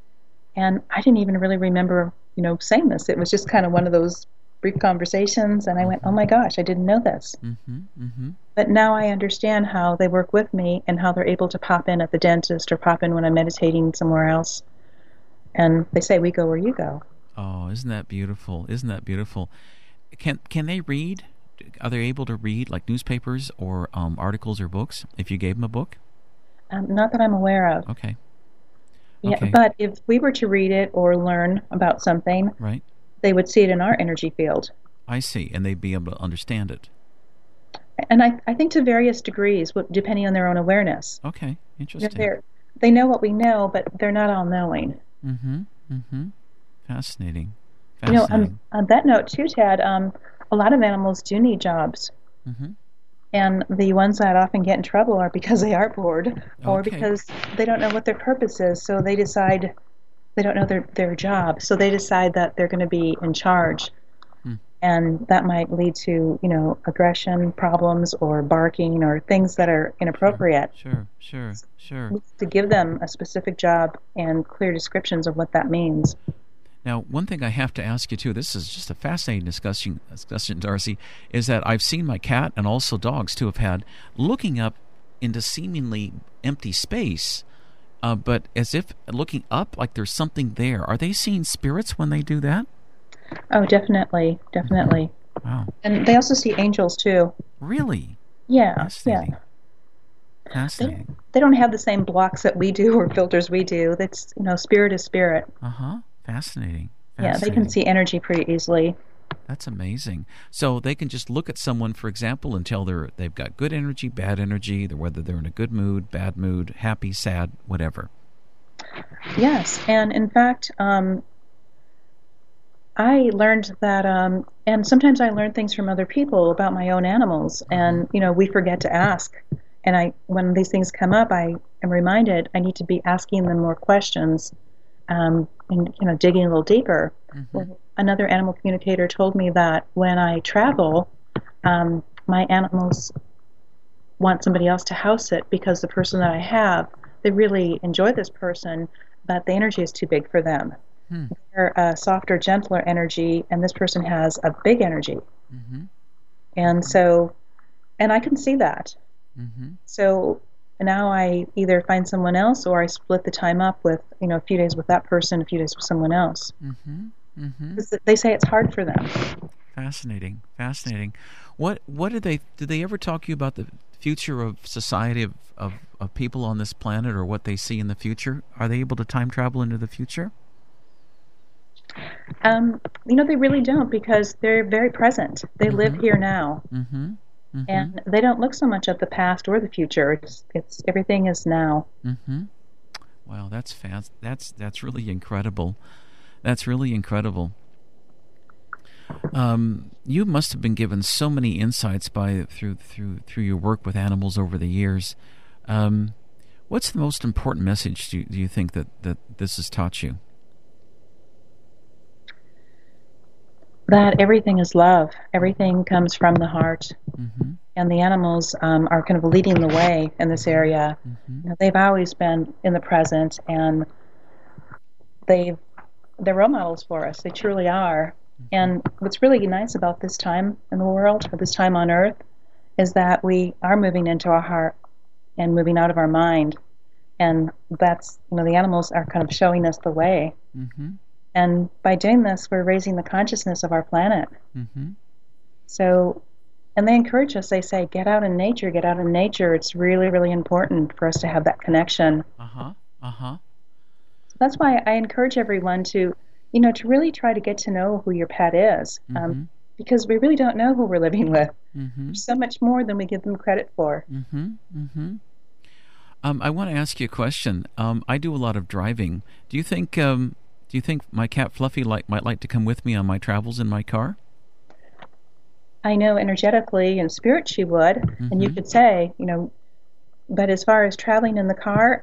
And I didn't even really remember, saying this. It was just kind of one of those brief conversations, and I went, oh my gosh, I didn't know this.
Mm-hmm. Mm-hmm.
But now I understand how they work with me and how they're able to pop in at the dentist or pop in when I'm meditating somewhere else. And they say, we go where you go.
Oh, isn't that beautiful? Isn't that beautiful? Can they read? Are they able to read like newspapers or articles or books if you gave them a book?
Not that I'm aware of.
Okay.
Yeah,
Okay.
but if we were to read it or learn about something,
Right.
they would see it in our energy field.
I see. And they'd be able to understand it.
And I think to various degrees, depending on their own awareness.
Okay. Interesting.
They know what we know, but they're not all knowing.
Mm-hmm. Mm-hmm. Fascinating.
On that note too, Ted, a lot of animals do need jobs.
Mm-hmm.
And the ones that often get in trouble are because they are bored or
Okay.
because they don't know what their purpose is. So they decide they don't know their job. So they decide that they're going to be in charge. And that might lead to, aggression problems or barking or things that are inappropriate.
Sure.
To give them a specific job and clear descriptions of what that means.
Now, one thing I have to ask you, too, this is just a fascinating discussion, Darcy, is that I've seen my cat and also dogs, too, have had looking up into seemingly empty space, but as if looking up like there's something there. Are they seeing spirits when they do that?
Oh, definitely, definitely.
Wow.
And they also see angels too.
Really?
Yeah, yeah.
Fascinating.
They
Fascinating.
they don't have the same blocks that we do or filters we do. That's, spirit is spirit.
Uh-huh. Fascinating.
Yeah, they can
Fascinating.
see energy pretty easily.
That's amazing. So they can just look at someone, for example, and tell they've got good energy, bad energy, whether they're in a good mood, bad mood, happy, sad, whatever.
Yes, and in fact, I learned that, and sometimes I learn things from other people about my own animals,
Uh-huh.
and we forget to ask. And when these things come up, I am reminded I need to be asking them more questions, and digging a little deeper.
Mm-hmm.
Well, another animal communicator told me that when I travel, my animals want somebody else to house it because the person that I have, they really enjoy this person, but the energy is too big for them.
Hmm.
They're a softer, gentler energy, and this person has a big energy.
Mm-hmm.
And so, and I can see that.
Mm-hmm.
So now I either find someone else or I split the time up with, a few days with that person, a few days with someone else.
Mm-hmm. Mm-hmm.
'Cause they say it's hard for them.
Fascinating. Fascinating. What did they ever talk to you about the future of society of people on this planet, or what they see in the future? Are they able to time travel into the future?
They really don't because they're very present. They live here now,
Mm-hmm. Mm-hmm.
and they don't look so much at the past or the future. It's everything is now.
Mm-hmm. Wow, that's fast. That's really incredible. That's really incredible. You must have been given so many insights through your work with animals over the years. What's the most important message do you think that this has taught you?
That everything is love. Everything comes from the heart.
Mm-hmm.
And the animals are kind of leading the way in this area.
Mm-hmm.
They've always been in the present, and they're role models for us. They truly are. And what's really nice about this time in the world, or this time on Earth, is that we are moving into our heart and moving out of our mind. And that's, the animals are kind of showing us the way.
Mm-hmm.
And by doing this, we're raising the consciousness of our planet.
Mm-hmm.
So, and they encourage us, they say, get out in nature, get out in nature. It's really, really important for us to have that connection.
Uh-huh. Uh-huh.
So that's why I encourage everyone to, to really try to get to know who your pet is.
Mm-hmm.
Because we really don't know who we're living with.
Mm-hmm.
There's so much more than we give them credit for.
Mm-hmm. Mm-hmm. I want to ask you a question. I do a lot of driving. Do you think my cat Fluffy might like to come with me on my travels in my car?
I know energetically and spirit she would,
Mm-hmm.
and you could say, but as far as traveling in the car,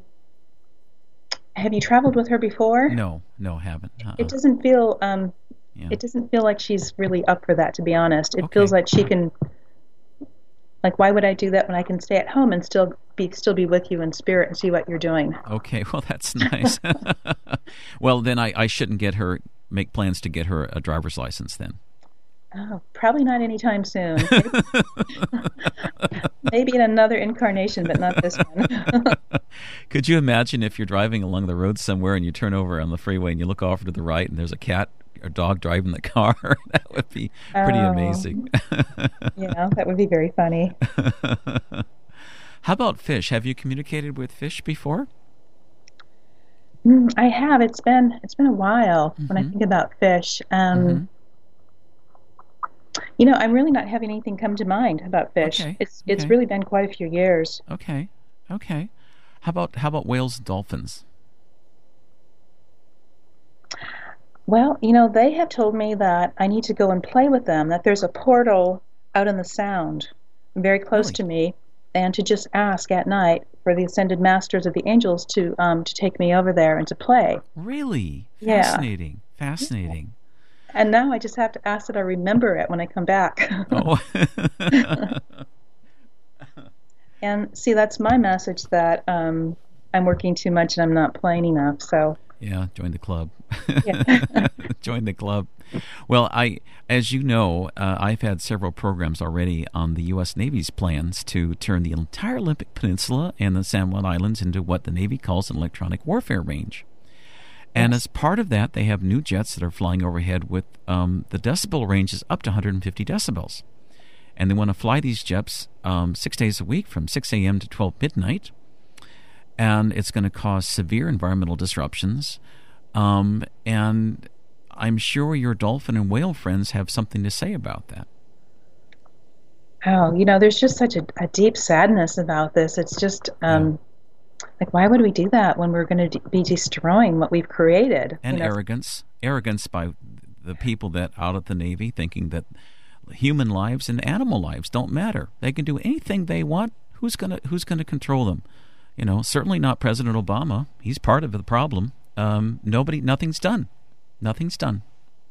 have you traveled with her before?
No, haven't.
It doesn't feel
Yeah.
it doesn't feel like she's really up for that, to be honest. It
Okay.
feels like she can, like, why would I do that when I can stay at home and still be with you in spirit and see what you're doing?
Okay, well, that's nice. Well, then I shouldn't make plans to get her a driver's license then.
Oh, probably not anytime soon. Maybe in another incarnation, but not this one.
Could you imagine if you're driving along the road somewhere and you turn over on the freeway and you look off to the right and there's a cat or dog driving the car? That would be pretty amazing.
Yeah, that would be very funny.
How about fish? Have you communicated with fish before?
I have. It's been a while when I think about fish. I'm really not having anything come to mind about fish.
Okay.
It's really been quite a few years.
Okay. How about whales and dolphins?
Well, they have told me that I need to go and play with them, that there's a portal out in the Sound very close
Really?
to me, and to just ask at night for the ascended masters of the angels to take me over there and to play.
Really?
Yeah.
Fascinating.
And now I just have to ask that I remember it when I come back.
Oh.
And see, that's my message, that I'm working too much and I'm not playing enough. So
Yeah, join the club.
yeah.
Join the club. Well, as you know, I've had several programs already on the U.S. Navy's plans to turn the entire Olympic Peninsula and the San Juan Islands into what the Navy calls an electronic warfare range. And as part of that, they have new jets that are flying overhead with the decibel range is up to 150 decibels. And they want to fly these jets 6 days a week from 6 a.m. to 12 midnight. And it's going to cause severe environmental disruptions. And I'm sure your dolphin and whale friends have something to say about that.
Oh, there's just such a deep sadness about this. It's just like, why would we do that when we're going to be destroying what we've created?
And arrogance by the people that out at the Navy thinking that human lives and animal lives don't matter. They can do anything they want. Who's gonna control them? Certainly not President Obama. He's part of the problem. Nothing's done. Nothing's done.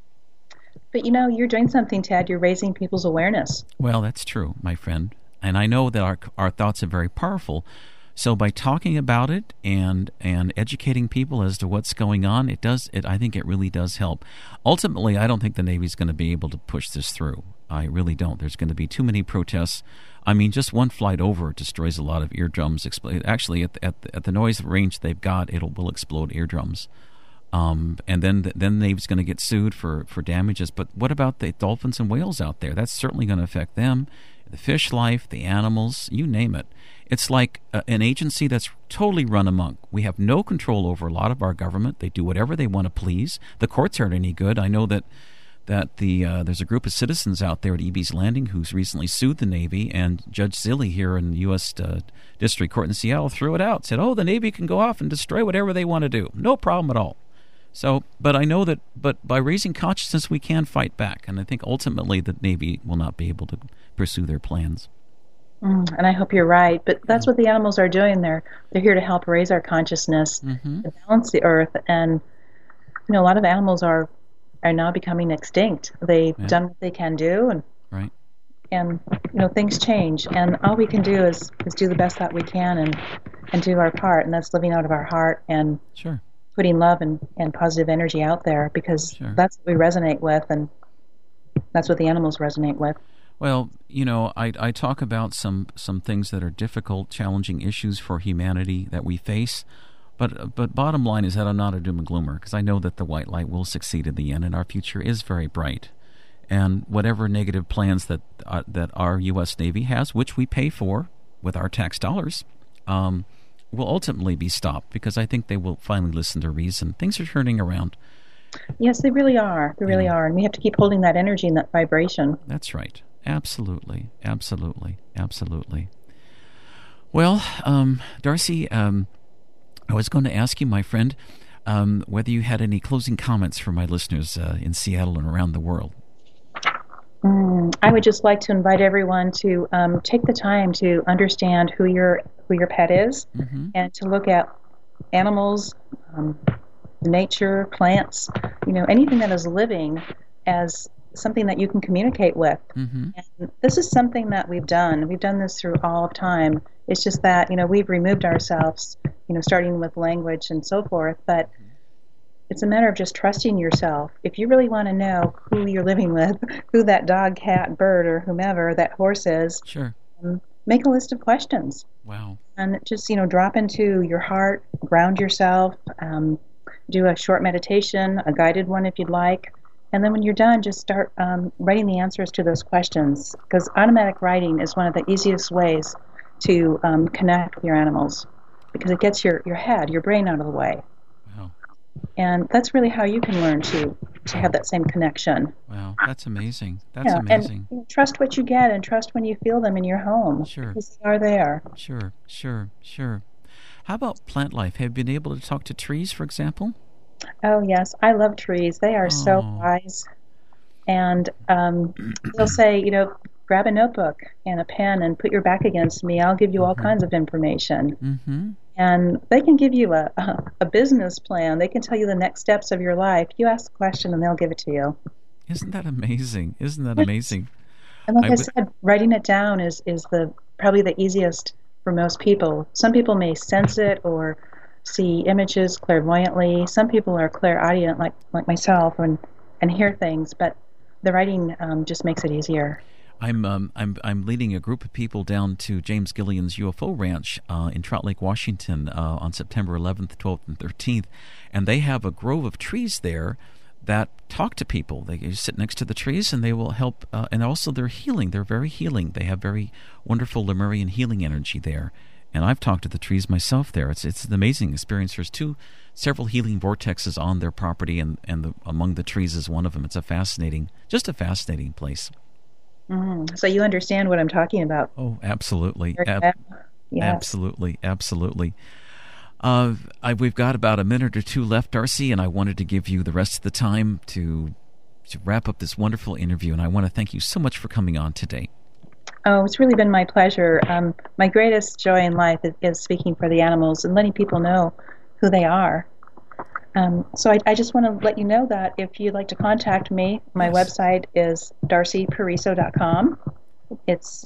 But you're doing something, Ted. You're raising people's awareness.
Well, that's true, my friend. And I know that our thoughts are very powerful. So by talking about it and educating people as to what's going on, I think it really does help. Ultimately, I don't think the Navy's going to be able to push this through. I really don't. There's going to be too many protests. I mean, just one flight over destroys a lot of eardrums. Actually, at the noise range they've got, will explode eardrums. And then the Navy's going to get sued for damages. But what about the dolphins and whales out there? That's certainly going to affect them, the fish life, the animals, you name it. It's like an agency that's totally run amok. We have no control over a lot of our government. They do whatever they want to please. The courts aren't any good. I know that there's a group of citizens out there at Eby's Landing who's recently sued the Navy, and Judge Zille here in the U.S. District Court in Seattle threw it out, said, the Navy can go off and destroy whatever they want to do. No problem at all. So, but I know that by raising consciousness, we can fight back, and I think ultimately the Navy will not be able to pursue their plans.
And I hope you're right. But that's what the animals are doing. They're here to help raise our consciousness, to balance the earth. And a lot of animals are now becoming extinct. They've done what they can do, and things change. And all we can do is do the best that we can and do our part. And that's living out of our heart and putting love and positive energy out there, because that's what we resonate with, and that's what the animals resonate with.
Well, I talk about some things that are difficult, challenging issues for humanity that we face, but bottom line is that I'm not a doom and gloomer, because I know that the white light will succeed in the end, and our future is very bright. And whatever negative plans that our U.S. Navy has, which we pay for with our tax dollars, will ultimately be stopped, because I think they will finally listen to reason. Things are turning around.
Yes, they really are. They really are, and we have to keep holding that energy and that vibration.
That's right. Absolutely. Well, Darcy, I was going to ask you, my friend, whether you had any closing comments for my listeners in Seattle and around the world.
I would just like to invite everyone to take the time to understand who your pet is, and to look at animals, nature, plants, anything that is living as something that you can communicate with. And this is something that we've done. We've done this through all of time. It's just that, we've removed ourselves, starting with language and so forth. But it's a matter of just trusting yourself. If you really want to know who you're living with, who that dog, cat, bird, or whomever that horse is, make a list of questions.
Wow. And
just, drop into your heart, ground yourself, do a short meditation, a guided one if you'd like. And then when you're done, just start writing the answers to those questions, because automatic writing is one of the easiest ways to connect with your animals, because it gets your head, your brain out of the way.
Wow.
And that's really how you can learn to have that same connection.
Wow, that's amazing. That's amazing.
And trust what you get, and trust when you feel them in your home. Because they are there.
Sure. How about plant life? Have you been able to talk to trees, for example?
Oh, yes. I love trees. They are so wise. And they'll say, grab a notebook and a pen and put your back against me. I'll give you all kinds of information. And they can give you a business plan. They can tell you the next steps of your life. You ask a question and they'll give it to you.
Isn't that amazing? And
like I said, writing it down is probably the easiest for most people. Some people may sense it or see images clairvoyantly. Some people are clairaudient, like myself, and hear things. But the writing just makes it easier.
I'm leading a group of people down to James Gillian's UFO Ranch in Trout Lake, Washington, on September 11th, 12th, and 13th, and they have a grove of trees there that talk to people. They sit next to the trees, and they will help. And also, they're healing. They're very healing. They have very wonderful Lemurian healing energy there. And I've talked to the trees myself there. It's an amazing experience. There's several healing vortexes on their property, and among the trees is one of them. It's a fascinating place.
So you understand what I'm talking about.
Oh, absolutely.
Yes.
Absolutely. We've got about a minute or two left, Darcy, and I wanted to give you the rest of the time to wrap up this wonderful interview, and I want to thank you so much for coming on today.
Oh, it's really been my pleasure. My greatest joy in life is speaking for the animals and letting people know who they are. So I just want to let you know that if you'd like to contact me, my website is darcypariso.com. It's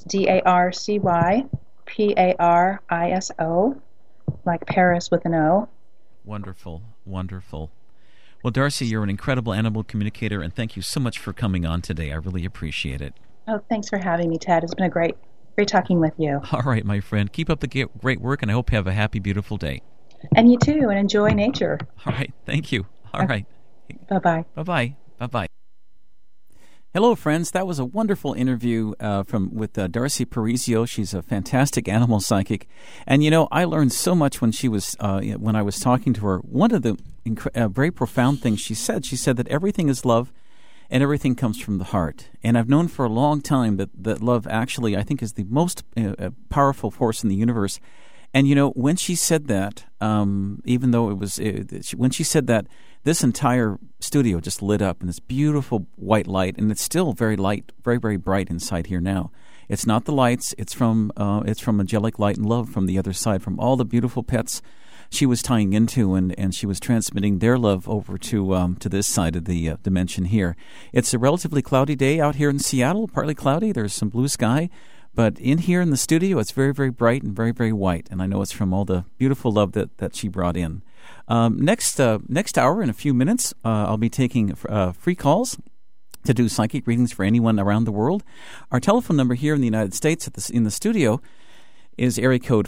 DarcyPariso, like Paris with an O.
Wonderful. Well, Darcy, you're an incredible animal communicator, and thank you so much for coming on today. I really appreciate it.
Oh, thanks for having me, Ted. It's been a great talking with you.
All right, my friend. Keep up the great work, and I hope you have a happy, beautiful day.
And you too, and enjoy nature.
All right, thank you. All right.
Bye-bye.
Bye-bye. Bye-bye. Hello, friends. That was a wonderful interview with Darcy Pariso. She's a fantastic animal psychic, and I learned so much when I was talking to her. One of the very profound things she said that everything is love, and everything comes from the heart. And I've known for a long time that love actually, I think, is the most powerful force in the universe. And when she said that, even though when she said that, this entire studio just lit up in this beautiful white light, and it's still very light, very, very bright inside here now. It's not the lights; it's from angelic light and love from the other side, from all the beautiful pets she was tying into, and she was transmitting their love over to this side of the dimension here. It's a relatively cloudy day out here in Seattle, partly cloudy. There's some blue sky. But in here in the studio, it's very, very bright and very, very white, and I know it's from all the beautiful love that she brought in. Next hour, in a few minutes, I'll be taking free calls to do psychic readings for anyone around the world. Our telephone number here in the United States in the studio is area code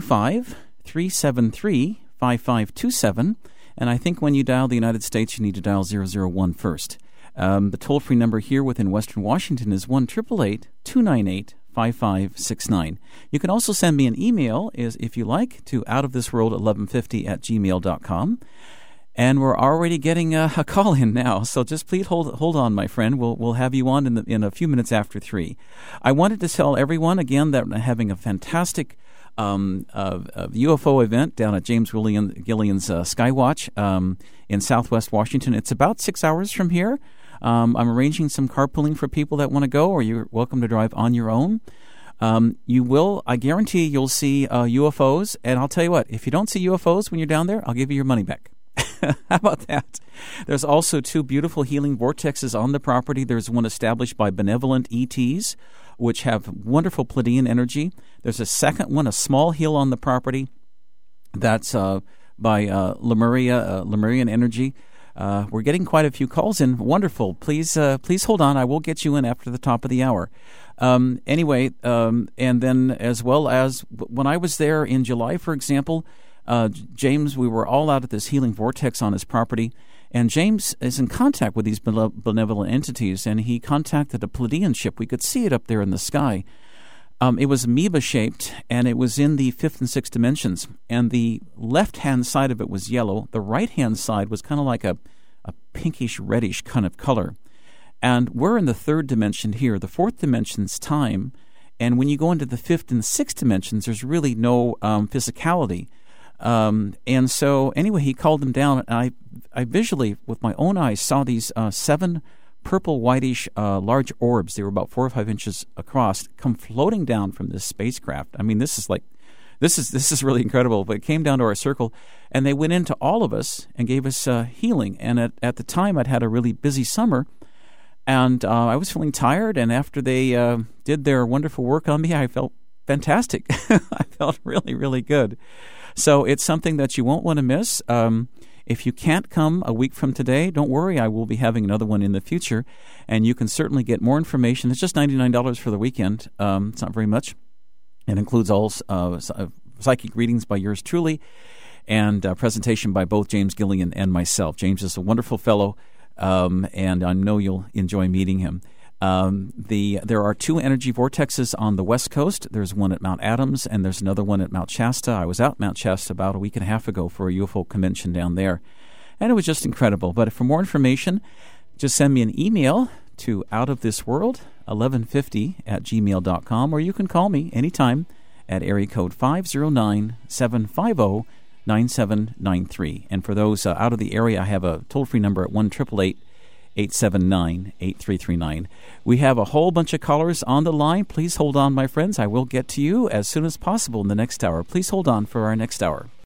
425-373-5527, and I think when you dial the United States, you need to dial 001 first. The toll-free number here within Western Washington is 1-888-298-5569. You can also send me an email, if you like, to outofthisworld1150@gmail.com. And we're already getting a call in now, so just please hold on, my friend. We'll have you on in a few minutes after 3. I wanted to tell everyone again that we're having a fantastic UFO event down at James Gillian's Skywatch in Southwest Washington. It's about 6 hours from here. I'm arranging some carpooling for people that want to go, or you're welcome to drive on your own. I guarantee you'll see UFOs, and I'll tell you what, if you don't see UFOs when you're down there, I'll give you your money back. How about that? There's also 2 beautiful healing vortexes on the property. There's one established by benevolent ETs, which have wonderful Pleiadian energy. There's a second one, a small hill on the property, that's by Lemurian energy. We're getting quite a few calls in. Wonderful. Please hold on. I will get you in after the top of the hour. And then as well as when I was there in July, for example, James, we were all out at this healing vortex on his property, and James is in contact with these benevolent entities, and he contacted a Pleiadian ship. We could see it up there in the sky. It was amoeba-shaped, and it was in the 5th and 6th dimensions. And the left-hand side of it was yellow. The right-hand side was kind of like a pinkish-reddish kind of color. And we're in the 3rd dimension here. The 4th dimension's time. And when you go into the 5th and 6th dimensions, there's really no physicality. And so, anyway, he called them down. And I visually, with my own eyes, saw these 7 purple, whitish, large orbs. They were about 4 or 5 inches across, come floating down from this spacecraft. I mean, this is really incredible. But it came down to our circle, and they went into all of us and gave us healing. And at the time, I'd had a really busy summer, and I was feeling tired. And after they did their wonderful work on me, I felt fantastic. I felt really, really good. So it's something that you won't want to miss. If you can't come a week from today, don't worry. I will be having another one in the future, and you can certainly get more information. It's just $99 for the weekend. It's not very much. It includes all psychic readings by yours truly and a presentation by both James Gillian and myself. James is a wonderful fellow, and I know you'll enjoy meeting him. There are 2 energy vortexes on the West Coast. There's one at Mount Adams, and there's another one at Mount Shasta. I was out Mount Shasta about a week and a half ago for a UFO convention down there, and it was just incredible. But for more information, just send me an email to outofthisworld1150@gmail.com, or you can call me anytime at area code 509-750-9793. And for those out of the area, I have a toll-free number at 1-888-879-8339. We have a whole bunch of callers on the line. Please hold on, my friends. I will get to you as soon as possible in the next hour. Please hold on for our next hour.